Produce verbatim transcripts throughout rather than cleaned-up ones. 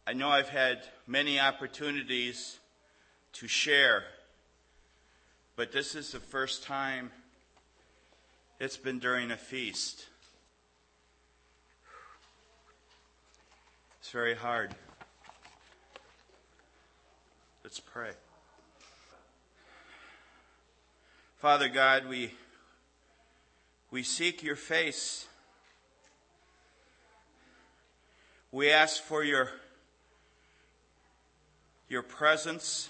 I know I've had many opportunities to share, but this is the first time it's been during a feast. It's very hard. Let's pray. Father God, we we seek your face. We ask for your your presence,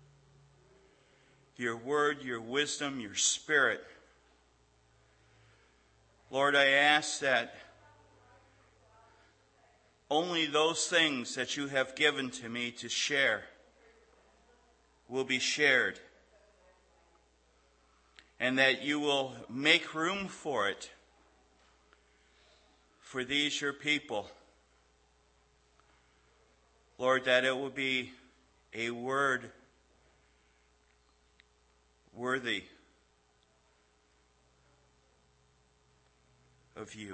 your word, your wisdom, your spirit. Lord, I ask that only those things that you have given to me to share will be shared, and that you will make room for it for these your people. Lord, that it will be a word worthy of you.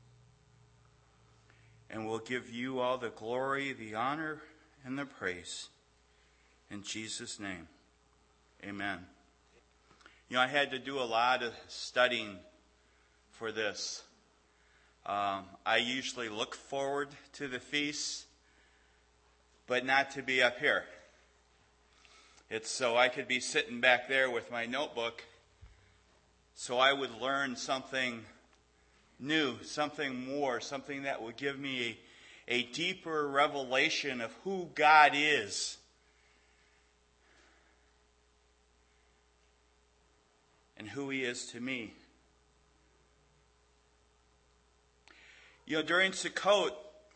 And we'll give you all the glory, the honor, and the praise. In Jesus' name, amen. You know, I had to do a lot of studying for this. Um, I usually look forward to the feast, but not to be up here. It's so I could be sitting back there with my notebook, so I would learn something new, something more, something that would give me a, a deeper revelation of who God is. And who he is to me. You know, during Sukkot,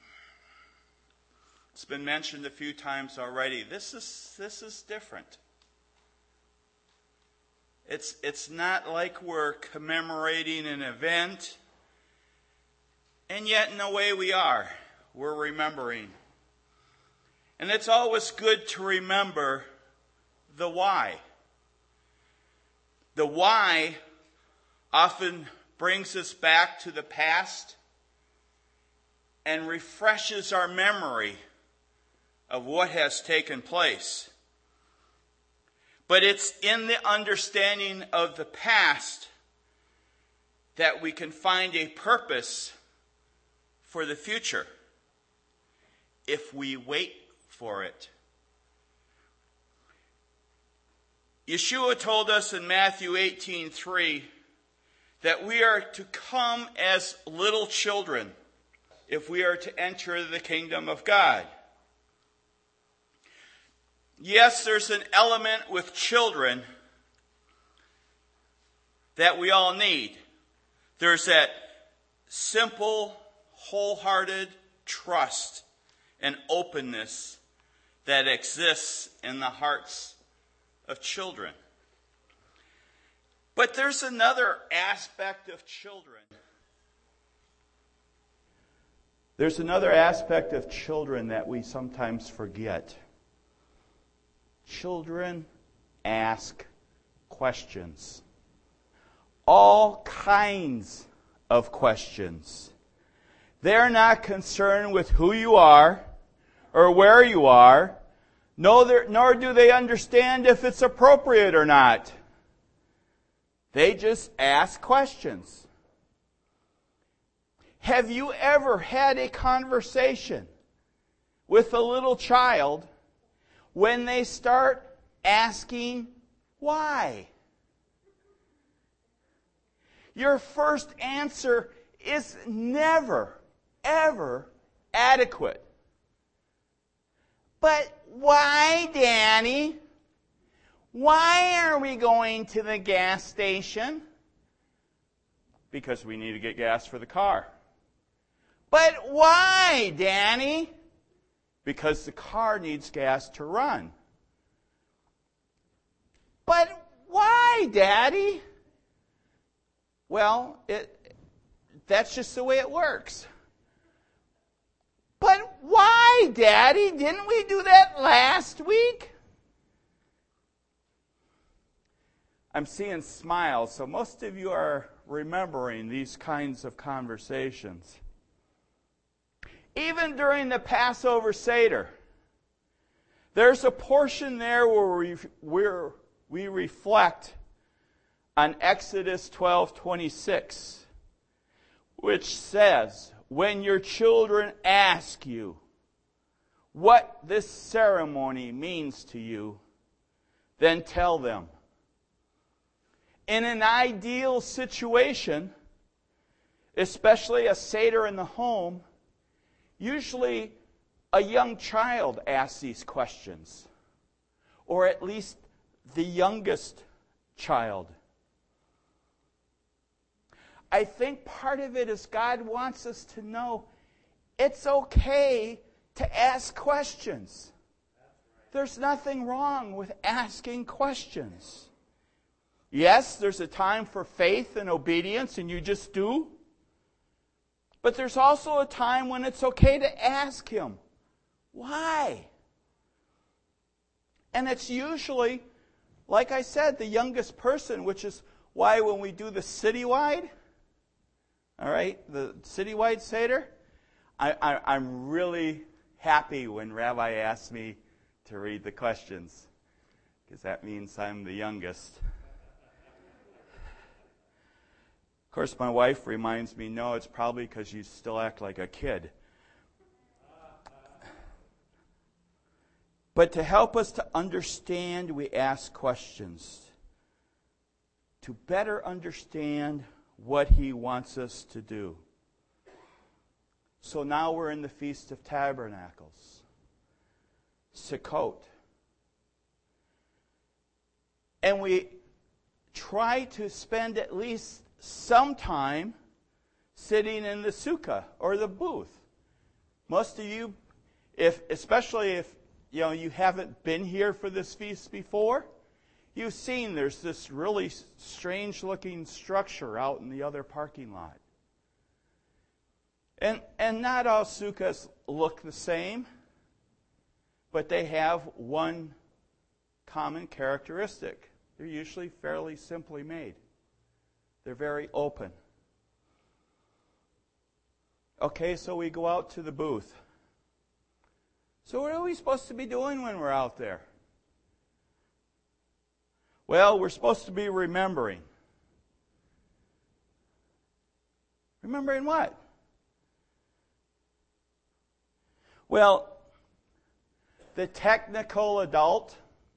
it's been mentioned a few times already. This is this is different. It's it's not like we're commemorating an event, and yet in a way we are. We're remembering. And it's always good to remember the why. The why often brings us back to the past and refreshes our memory of what has taken place. But it's in the understanding of the past that we can find a purpose for the future if we wait for it. Yeshua told us in Matthew eighteen three that we are to come as little children if we are to enter the kingdom of God. Yes, there's an element with children that we all need. There's that simple, wholehearted trust and openness that exists in the hearts of children. But there's another aspect of children. There's another aspect of children that we sometimes forget. Children ask questions. All kinds of questions. They're not concerned with who you are or where you are, nor do they understand if it's appropriate or not. They just ask questions. Have you ever had a conversation with a little child when they start asking why? Your first answer is never, ever adequate. But why, Daddy? Why are we going to the gas station? Because we need to get gas for the car. But why, Daddy? Because the car needs gas to run. But why, Daddy? Well, it, that's just the way it works. But why, Daddy? Didn't we do that last week? I'm seeing smiles, so most of you are remembering these kinds of conversations. Even during the Passover Seder, there's a portion there where we, where we reflect on Exodus twelve twenty-six, which says, when your children ask you what this ceremony means to you, then tell them. In an ideal situation, especially a Seder in the home, usually a young child asks these questions, or at least the youngest child. I think part of it is God wants us to know it's okay to ask questions. There's nothing wrong with asking questions. Yes, there's a time for faith and obedience, and you just do. But there's also a time when it's okay to ask Him, why? And it's usually, like I said, the youngest person, which is why when we do the citywide, all right, the citywide Seder, I, I, I'm really happy when Rabbi asks me to read the questions, because that means I'm the youngest. Of course, my wife reminds me, no, it's probably because you still act like a kid. But to help us to understand, we ask questions. To better understand what He wants us to do. So now we're in the Feast of Tabernacles, Sukkot. And we try to spend at least some time sitting in the sukkah or the booth. Most of you, if especially if you know you haven't been here for this feast before, you've seen there's this really strange-looking structure out in the other parking lot. And, and not all sukkahs look the same, but they have one common characteristic. They're usually fairly simply made. They're very open. Okay, so we go out to the booth. So what are we supposed to be doing when we're out there? Well, we're supposed to be remembering. Remembering what? Well, the technical adult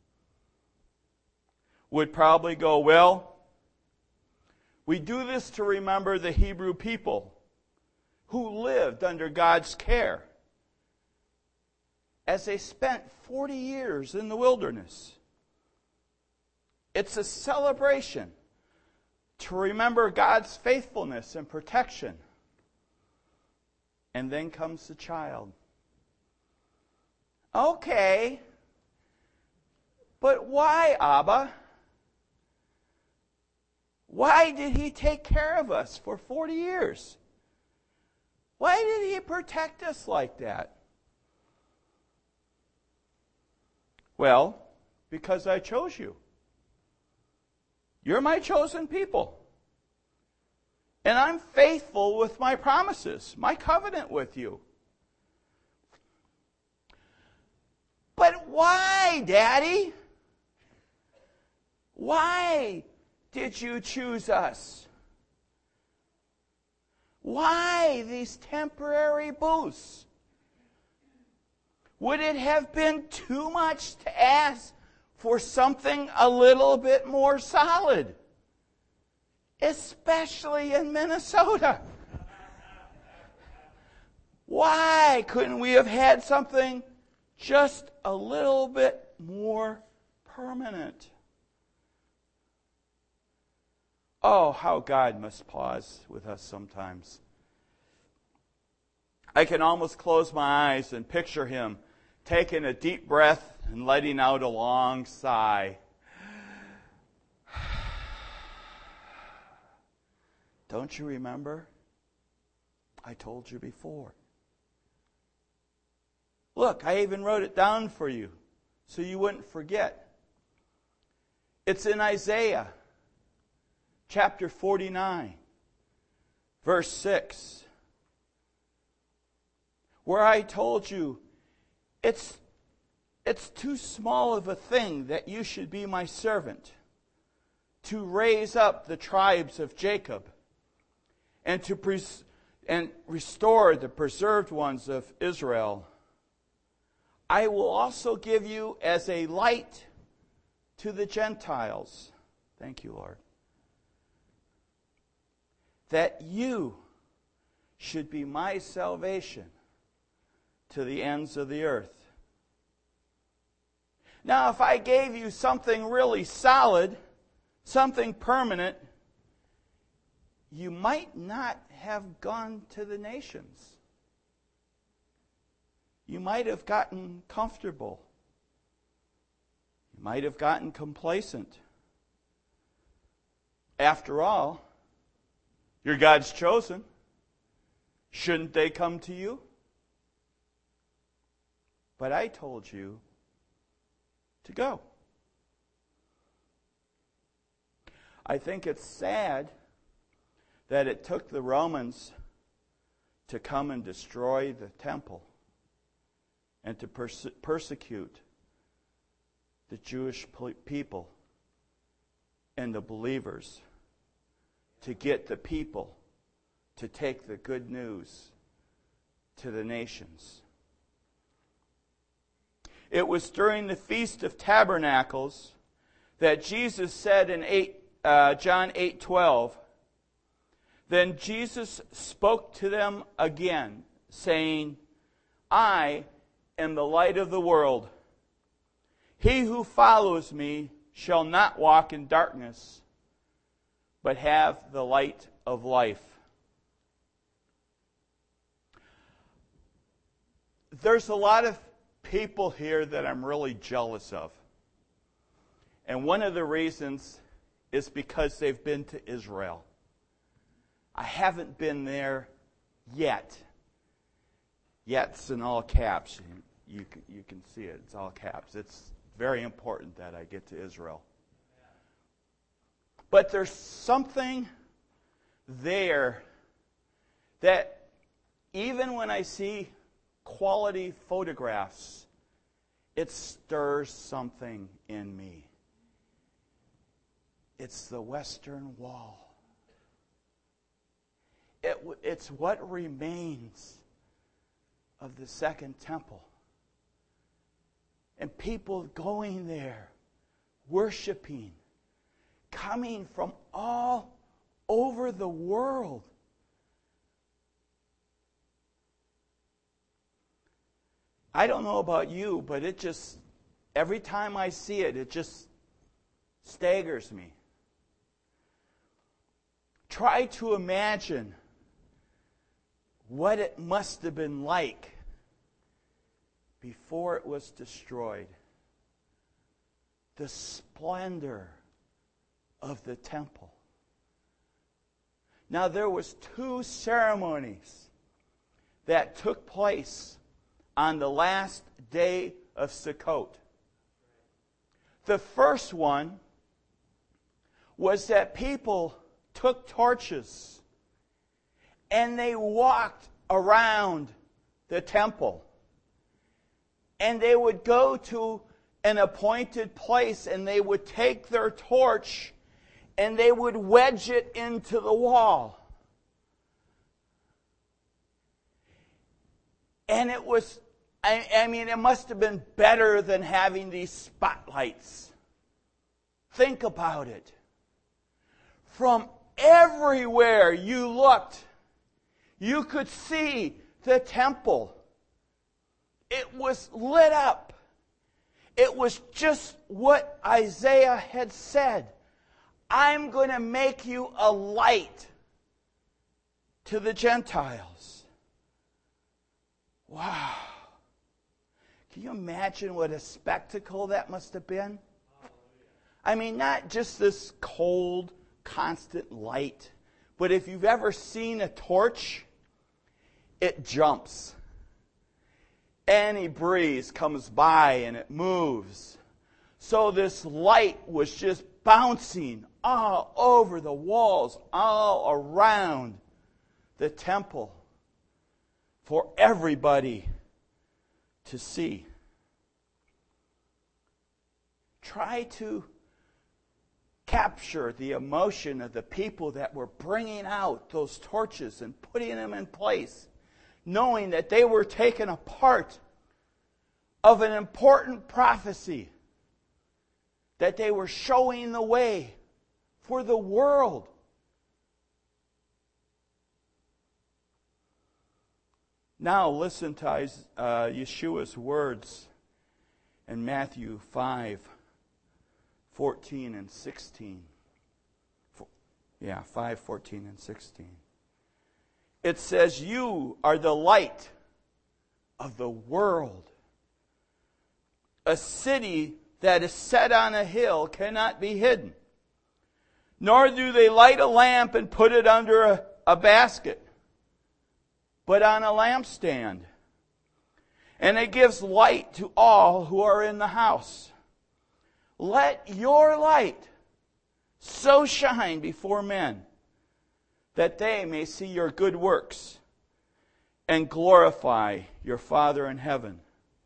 would probably go, well, we do this to remember the Hebrew people who lived under God's care as they spent forty years in the wilderness. It's a celebration to remember God's faithfulness and protection. And then comes the child. Okay, but why, Abba? Why did He take care of us for forty years? Why did He protect us like that? Well, because I chose you. You're my chosen people. And I'm faithful with my promises, my covenant with you. But why, Daddy? Why did you choose us? Why these temporary booths? Would it have been too much to ask for something a little bit more solid? Especially in Minnesota. Why couldn't we have had something just a little bit more permanent? Oh, how God must pause with us sometimes. I can almost close my eyes and picture Him taking a deep breath and letting out a long sigh. Don't you remember? I told you before. Look, I even wrote it down for you so you wouldn't forget. It's in Isaiah chapter forty-nine, verse six. where I told you, it's, it's too small of a thing that you should be my servant, to raise up the tribes of Jacob, and to pres- and restore the preserved ones of Israel. I will also give you as a light to the Gentiles. Thank you, Lord. That you should be my salvation to the ends of the earth. Now, if I gave you something really solid, something permanent, you might not have gone to the nations. You might have gotten comfortable. You might have gotten complacent. After all, you're God's chosen. Shouldn't they come to you? But I told you to go. I think it's sad that it took the Romans to come and destroy the temple and to perse- persecute the Jewish people and the believers, to get the people to take the good news to the nations. It was during the Feast of Tabernacles that Jesus said in eight, uh, John eight twelve, then Jesus spoke to them again, saying, I am the light of the world. He who follows me shall not walk in darkness, but have the light of life. There's a lot of people here that I'm really jealous of. And one of the reasons is because they've been to Israel. I haven't been there yet. Yet's in all caps. You, you can see it. It's all caps. It's very important that I get to Israel. But there's something there that even when I see quality photographs, it stirs something in me. It's the Western Wall. It, it's what remains of the Second Temple. And people going there, worshiping, coming from all over the world. I don't know about you, but it just, every time I see it, it just staggers me. Try to imagine what it must have been like before it was destroyed. The splendor of the temple. Now there was two ceremonies that took place on the last day of Sukkot. The first one was that people took torches and they walked around the temple. And they would go to an appointed place and they would take their torch and they would wedge it into the wall. And it was, I, I mean, it must have been better than having these spotlights. Think about it. From everywhere you looked, you could see the temple. It was lit up. It was just what Isaiah had said. I'm going to make you a light to the Gentiles. Wow. Can you imagine what a spectacle that must have been? I mean, not just this cold, constant light, but if you've ever seen a torch, it jumps. Any breeze comes by and it moves. So this light was just bouncing all over the walls, all around the temple. for everybody to see. Try to capture the emotion of the people that were bringing out those torches and putting them in place, knowing that they were taking a part of an important prophecy, that they were showing the way for the world. Now listen to uh, Yeshua's words in Matthew five, fourteen and sixteen. Yeah, five, fourteen and sixteen. It says, "You are the light of the world. A city that is set on a hill cannot be hidden. Nor do they light a lamp and put it under a, a basket, but on a lampstand. And it gives light to all who are in the house. Let your light so shine before men that they may see your good works and glorify your Father in heaven."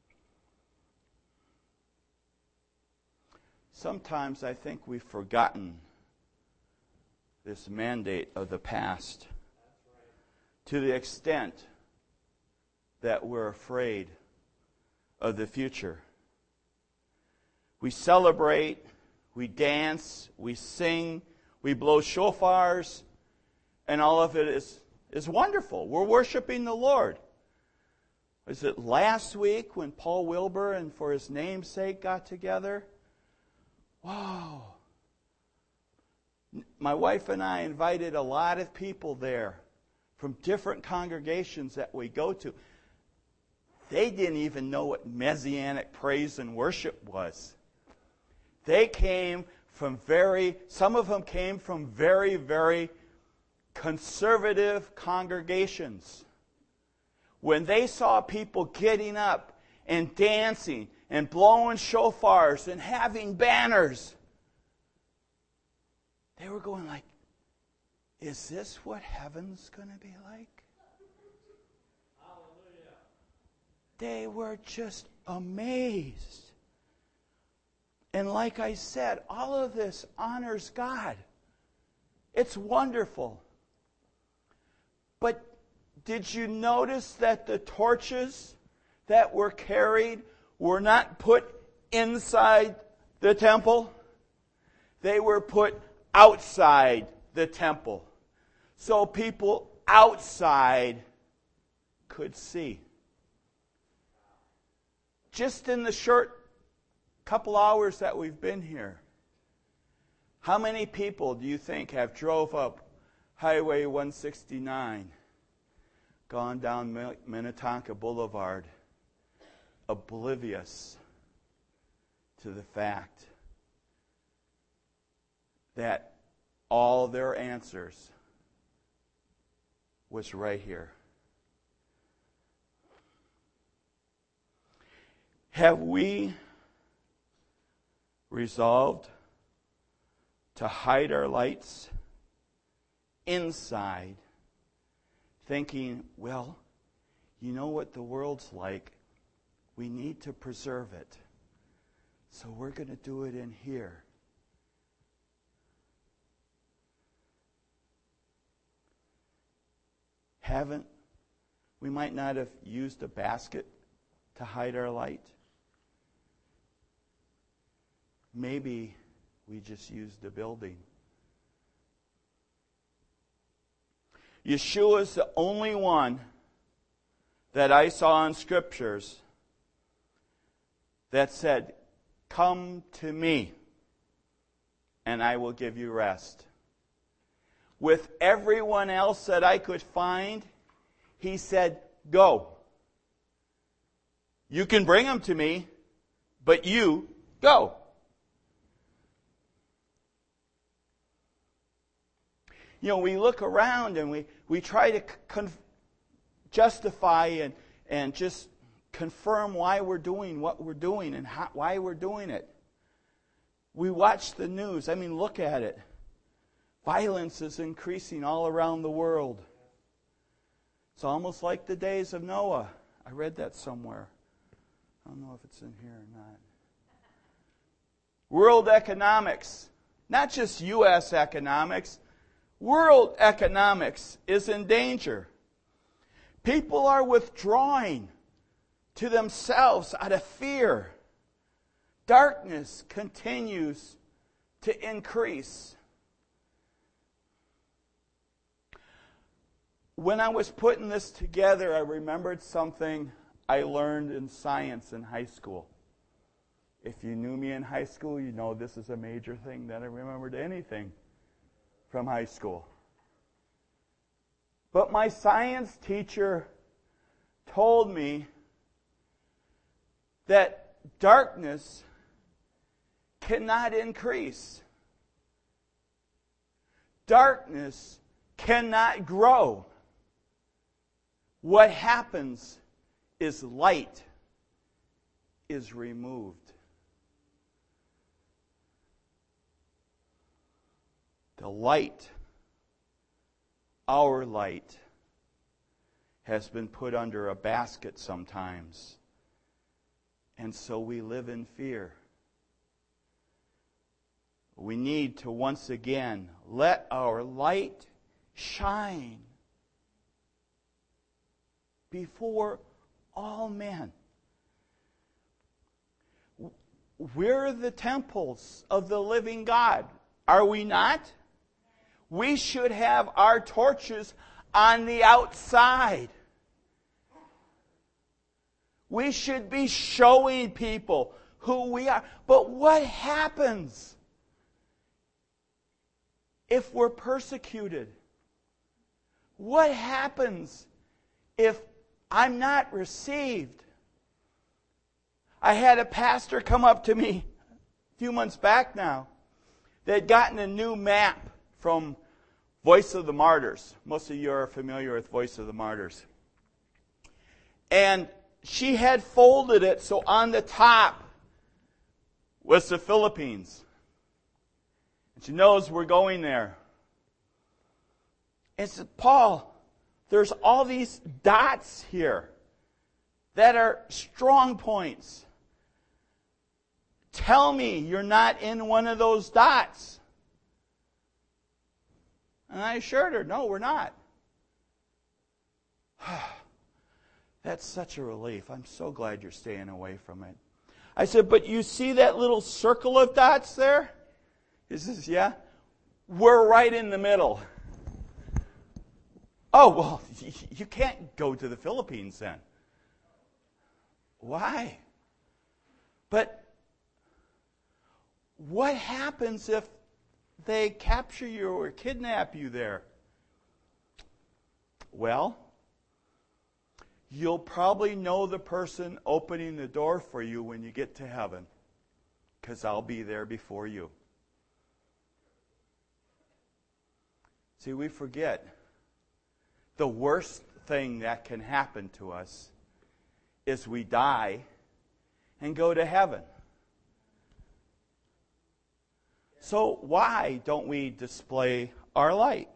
Sometimes I think we've forgotten this mandate of the past to the extent that we're afraid of the future. We celebrate, we dance, we sing, we blow shofars, and all of it is, is wonderful. We're worshiping the Lord. Was it last week when Paul Wilbur and For His Name's Sake got together? Wow. My wife and I invited a lot of people there from different congregations that we go to. They didn't even know what Messianic praise and worship was. They came from very, some of them came from very, very conservative congregations. When they saw people getting up and dancing and blowing shofars and having banners, they were going like, is this what heaven's going to be like? Hallelujah. They were just amazed. And like I said, all of this honors God. It's wonderful. But did you notice that the torches that were carried were not put inside the temple? They were put outside the temple, so people outside could see. Just in the short couple hours that we've been here, how many people do you think have drove up Highway one sixty-nine, gone down Minnetonka Boulevard, oblivious to the fact that all their answers was right here? Have we resolved to hide our lights inside, thinking, well, you know what the world's like, we need to preserve it, so we're going to do it in here? Haven't, we might not have used a basket to hide our light. Maybe we just used a building. Yeshua is the only one that I saw in Scriptures that said, "Come to me, and I will give you rest." With everyone else that I could find, he said, "Go. You can bring them to me, but you go." You know, we look around and we, we try to con- justify and, and just confirm why we're doing what we're doing and how, why we're doing it. We watch the news. I mean, look at it. Violence is increasing all around the world. It's almost like the days of Noah. I read that somewhere. I don't know if it's in here or not. World economics, not just U S economics, world economics is in danger. People are withdrawing to themselves out of fear. Darkness continues to increase. When I was putting this together, I remembered something I learned in science in high school. If you knew me in high school, you know this is a major thing that I remembered anything from high school. But my science teacher told me that darkness cannot increase. Darkness cannot grow. What happens is light is removed. The light, our light, has been put under a basket sometimes. And so we live in fear. We need to once again let our light shine before all men. We're the temples of the living God, are we not? We should have our torches on the outside. We should be showing people who we are. But what happens if we're persecuted? What happens if I'm not received? I had a pastor come up to me a few months back now. They had gotten a new map from Voice of the Martyrs. Most of you are familiar with Voice of the Martyrs. And she had folded it so on the top was the Philippines. And she knows we're going there. And said, Paul, there's all these dots here that are strong points. Tell me you're not in one of those dots. And I assured her, no, we're not. That's such a relief. I'm so glad you're staying away from it. I said, but you see that little circle of dots there? He says, yeah. We're right in the middle. Oh, well, you can't go to the Philippines then. Why? But what happens if they capture you or kidnap you there? Well, you'll probably know the person opening the door for you when you get to heaven, because I'll be there before you. See, we forget the worst thing that can happen to us is we die and go to heaven. So why don't we display our light?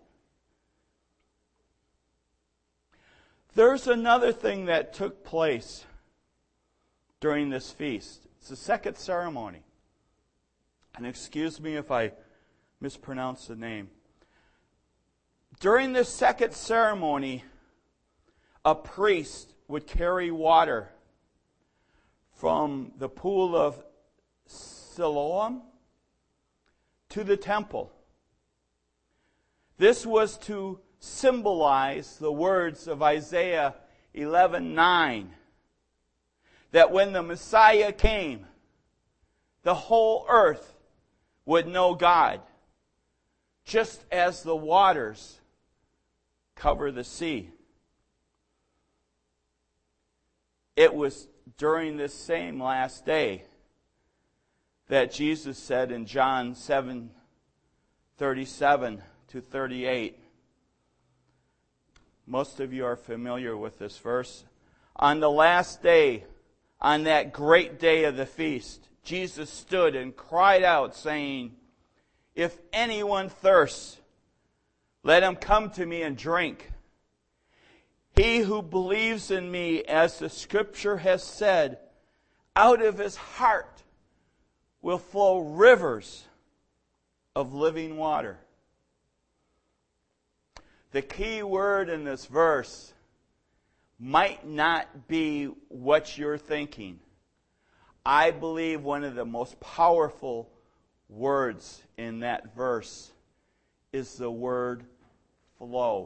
There's another thing that took place during this feast. It's the second ceremony. And excuse me if I mispronounce the name. During this second ceremony, a priest would carry water from the pool of Siloam to the temple. This was to symbolize the words of Isaiah eleven nine, that when the Messiah came, the whole earth would know God, just as the waters cover the sea. It was during this same last day that Jesus said in John seven thirty-seven to thirty-eight, most of you are familiar with this verse. On the last day, on that great day of the feast, Jesus stood and cried out, saying, "If anyone thirsts, let him come to me and drink. He who believes in me, as the Scripture has said, out of his heart will flow rivers of living water. The key word in this verse might not be what you're thinking. I believe one of the most powerful words in that verse is the word flow.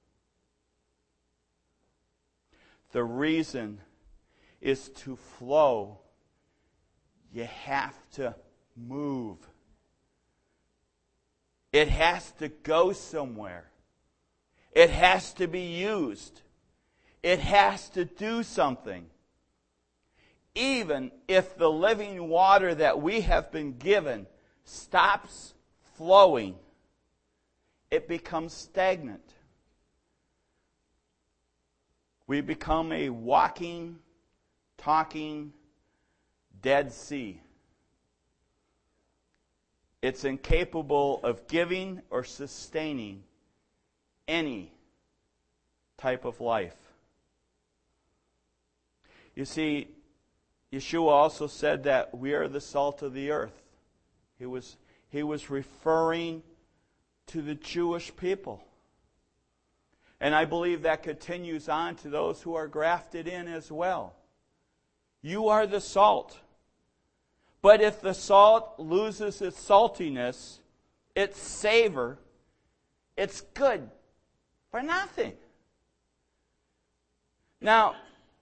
The reason is to flow, you have to move. It has to go somewhere. It has to be used. It has to do something. Even if the living water that we have been given stops flowing, it becomes stagnant. We become a walking, talking Dead Sea. It's incapable of giving or sustaining any type of life. You see, Yeshua also said that we are the salt of the earth. He was, he was referring to the Jewish people. And I believe that continues on to those who are grafted in as well. You are the salt. But if the salt loses its saltiness, its savor, it's good for nothing. Now,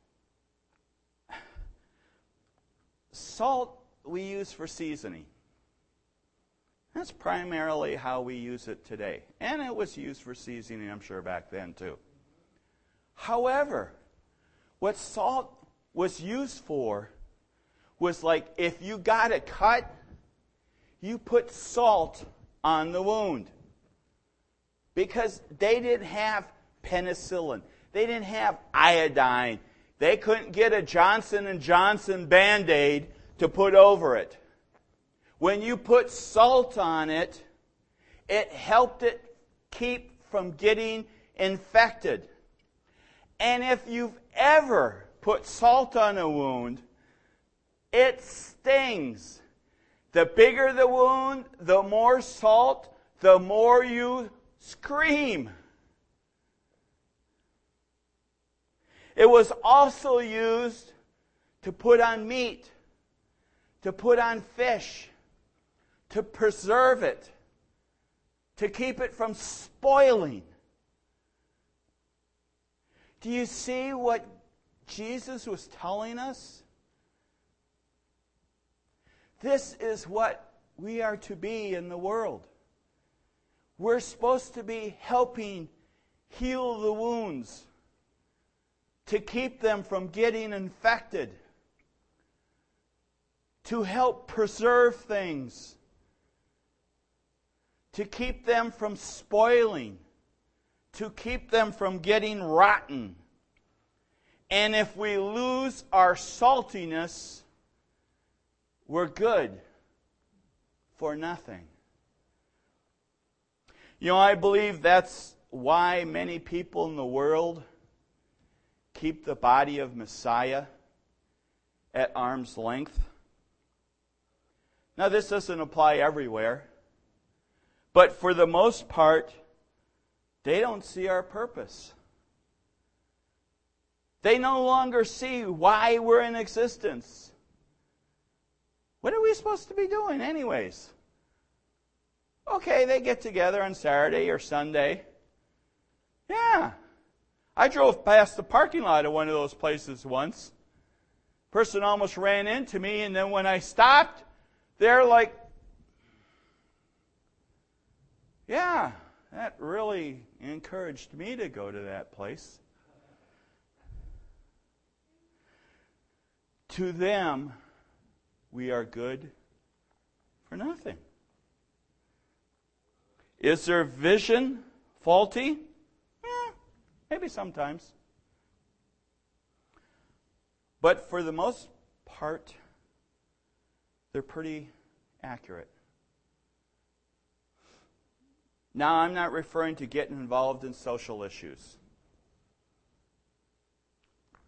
salt we use for seasoning. That's primarily how we use it today. And it was used for seasoning, I'm sure, back then too. However, what salt was used for was like if you got a cut, you put salt on the wound. Because they didn't have penicillin. They didn't have iodine. They couldn't get a Johnson and Johnson Band-Aid to put over it. When you put salt on it, it helped it keep from getting infected. And if you've ever put salt on a wound, it stings. The bigger the wound, the more salt, the more you scream. It was also used to put on meat, to put on fish, to preserve it, to keep it from spoiling. Do you see what Jesus was telling us? This is what we are to be in the world. We're supposed to be helping heal the wounds, to keep them from getting infected, to help preserve things, to keep them from spoiling, to keep them from getting rotten. And if we lose our saltiness, we're good for nothing. You know, I believe that's why many people in the world keep the body of Messiah at arm's length. Now, this doesn't apply everywhere, but for the most part, they don't see our purpose. They no longer see why we're in existence. What are we supposed to be doing anyways? Okay, they get together on Saturday or Sunday. Yeah. I drove past the parking lot of one of those places once. Person almost ran into me, and then when I stopped, they're like, yeah, that really encouraged me to go to that place. To them, we are good for nothing. Is their vision faulty? Yeah, maybe sometimes. But for the most part, they're pretty accurate. Now, I'm not referring to getting involved in social issues.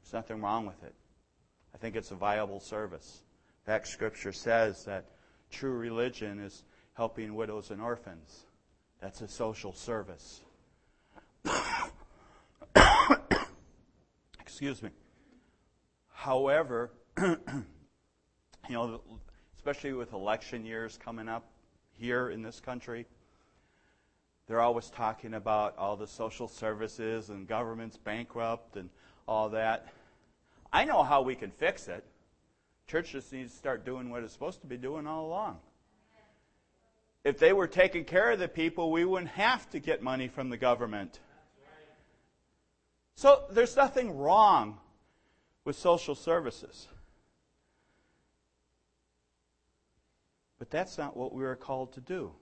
There's nothing wrong with it. I think it's a viable service. In fact, Scripture says that true religion is helping widows and orphans. That's a social service. Excuse me. However, you know, especially with election years coming up here in this country, they're always talking about all the social services and government's bankrupt and all that. I know how we can fix it. Church just needs to start doing what it's supposed to be doing all along. If they were taking care of the people, we wouldn't have to get money from the government. So there's nothing wrong with social services. But that's not what we are called to do.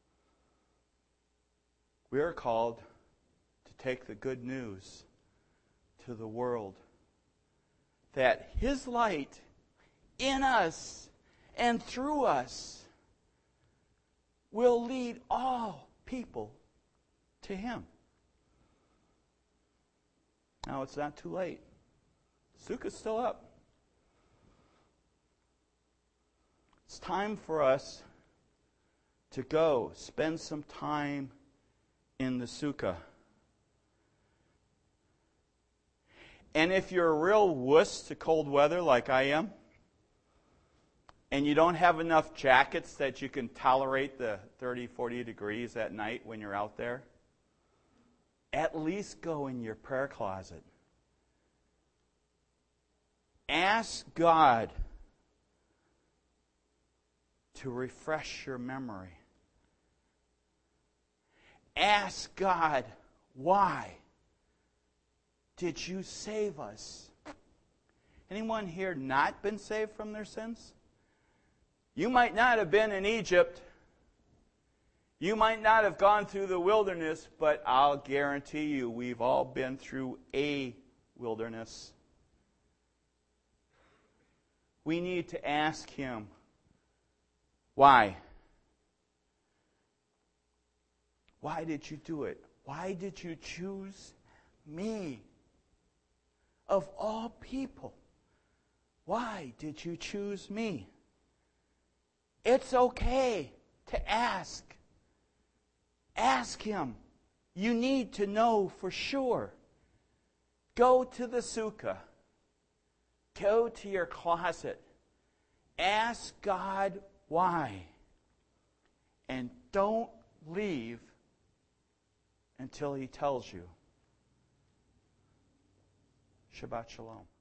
We are called to take the good news to the world. That His light in us and through us will lead all people to Him. Now it's not too late. Sukkah's still up. It's time for us to go spend some time in the Sukkah. And if you're a real wuss to cold weather like I am, and you don't have enough jackets that you can tolerate the thirty, forty degrees at night when you're out there, at least go in your prayer closet. Ask God to refresh your memory. Ask God, why did you save us? Anyone here not been saved from their sins? You might not have been in Egypt. You might not have gone through the wilderness, but I'll guarantee you we've all been through a wilderness. We need to ask Him, why? Why did you do it? Why did you choose me? Of all people, why did you choose me? It's okay to ask. Ask Him. You need to know for sure. Go to the Sukkah. Go to your closet. Ask God why. And don't leave until He tells you. Shabbat Shalom.